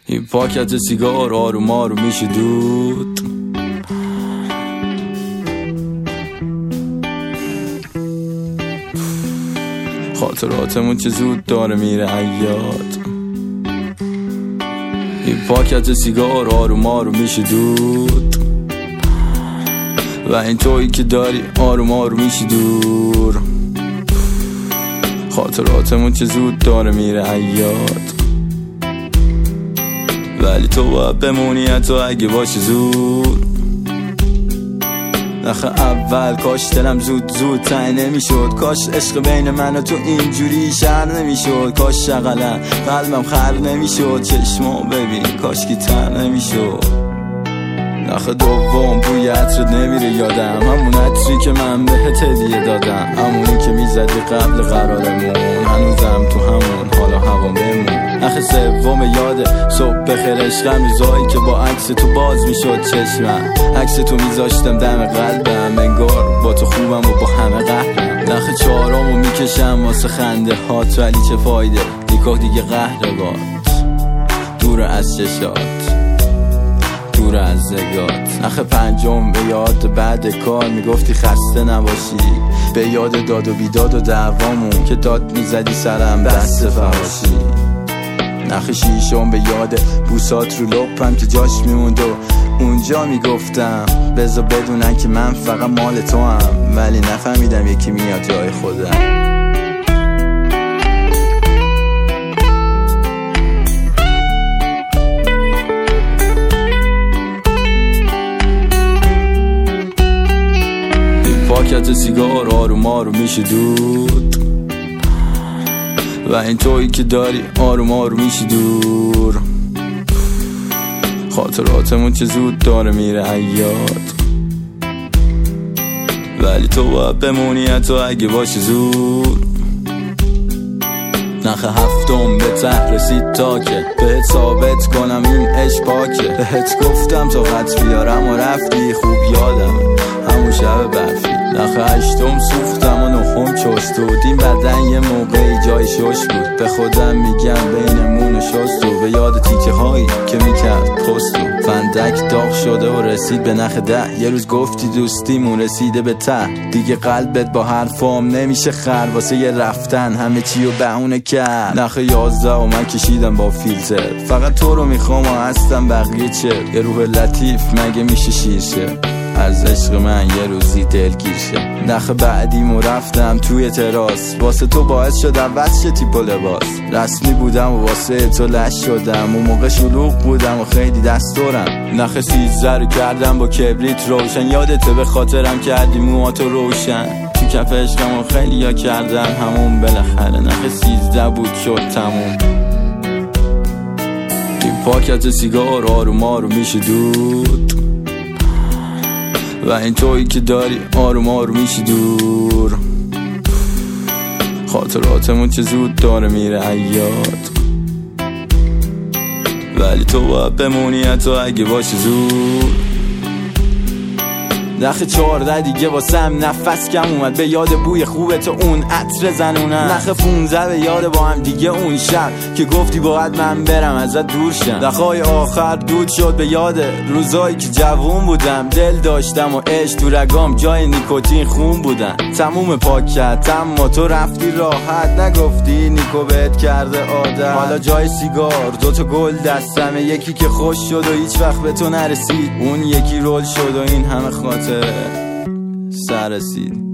این پاکت سیگار آروم آروم میشه دود. خاطراتمون چه زود داره میره عیاد. این پاکت سیگار آروم آروم میشه دود و این تویی که داری آروم آروم میشه دور. خاطراتمون چه زود داره میره عیاد، ولی تو باید بمونی حتی اگه باشه زور. نخه اول کاش دلم زود تنگ نمیشد، کاش عشق بین من و تو اینجوری شر نمیشد، کاش شغلم قلبم خر نمیشد، چشمو ببین کاش کی تر نمیشد. نخه دوم بوی عطرت نمیره یادم، همون عطری که من بهت هدیه دادم، همونی که میزدی قبل قرارمون، هنوزم تو همون حالا هوا بمون. نخه سوم یاده صبح بخیر عشقم، روزایی که با عکس تو باز میشد چشمم، عکس تو میذاشتم دم قلبم، انگار با تو خوبم و با همه قهرم. نخه چهارمو میکشم واسه خنده هات، ولی چه فایده دیگه قهر باد، دور از چشات دور از زگات. نخه پنجم به یاد بعد کار میگفتی خسته نباشی، به یاد داد و بیداد و دعوامون که داد میزدی سرم دست فراشی. نخه شیشم به یاد بوسات رو لپم که جاش میموند و اونجا میگفتم بذار بدونن که من فقط مال تو هم، ولی نفهمیدم یکی میاد جای خودم. پاکت سیگار آروم آروم میشه دود و این تویی که داری آروم آروم میشه دور. خاطراتمون چه زود داره میره عیاد، ولی تو باید بمونی حتی اگه باشه زور. نخه هفتم به ته رسید تا که بهت ثابت کنم این عشق پاکه، بهت گفتم تا خط بیارم و رفتی، خوب یادمه همون شب برفی. نخه هشتم سوختم و نهم چست بود، این بدن یه موقعی جای شش بود، به خودم میگم بینمون شست و به یاد تیکه هایی که میکرد پست و فندک داغ شده و رسید به نخ 10. یه روز گفتی دوستیمون رسیده به ته، دیگه قلبت با حرفام نمیشه خر، واسه یه رفتن همه چی رو بهونه کرد. نخه 11 و من کشیدم با فیلتر، فقط تو رو میخوام و هستم بقیه چه، یه روح لطیف مگه میشه شیرشه، از عشق من یه روزی دلگیر شه. نخه بعدیمو رفتم توی تراس، واسه تو باعث شد عوض شه تیپ و لباس، رسمی بودم و واسه تو لش شدم، اون موقع شلوغ بودم و خیلی دستورم. نخه 13 رو کردم با کبریت روشن، یادته به خاطرم کردی موهاتو روشن، تو کف عشقمو خیلی یا کردم همون بالاخره. نخه 13 بود شد تموم. این پاکت سیگار آروم آروم میشه دود و این تویی که داری آروم آروم میشه دور. خاطراتمون چه زود داره میره عیاد، ولی تو باید بمونی حتی اگه باشه زور. نخه 14 دیگه واسم نفس کم اومد، به یاد بوی خوبه تو اون عطر زنونم. نخه 15 به یاد با هم دیگه اون شب که گفتی باید من برم ازت دور شم. نخه آخر دود شد به یاد روزایی که جوون بودم، دل داشتم و عشق تو رگام جای نیکوتین خون بودن. تموم پاکت اما تو رفتی راحت، نگفتی نیکو بهت کرده عادت. حالا جای سیگار 2 تا گل دستمه، یکی که خوش شد و هیچ وقت به تو نرسید، اون یکی رول شد و این همه خاطر سر رسید.